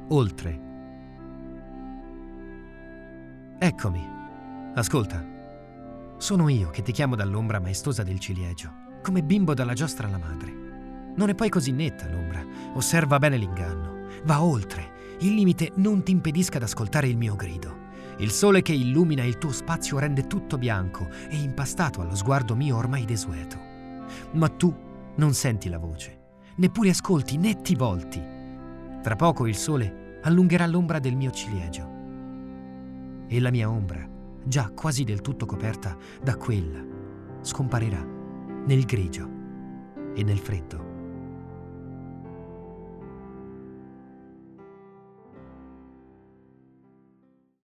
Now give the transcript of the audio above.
oltre. Eccomi. Ascolta. Sono io che ti chiamo dall'ombra maestosa del ciliegio, come bimbo dalla giostra alla madre. Non è poi così netta l'ombra. Osserva bene l'inganno. Va oltre. Il limite non ti impedisca d'ascoltare il mio grido. Il sole che illumina il tuo spazio rende tutto bianco e impastato allo sguardo mio ormai desueto. Ma tu non senti la voce, neppure ascolti né ti volti. Tra poco il sole allungherà l'ombra del mio ciliegio e la mia ombra, già quasi del tutto coperta da quella, scomparirà nel grigio e nel freddo.